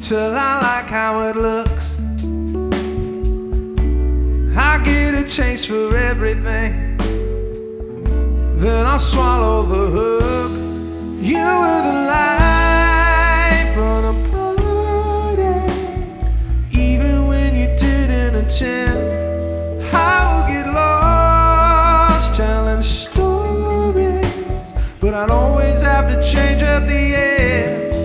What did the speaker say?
till I like how it looks. I get a taste for everything, then I swallow the hook. You were the life on a party, even when you didn't attend. I will get lost telling stories, but I'd always have to change up the end.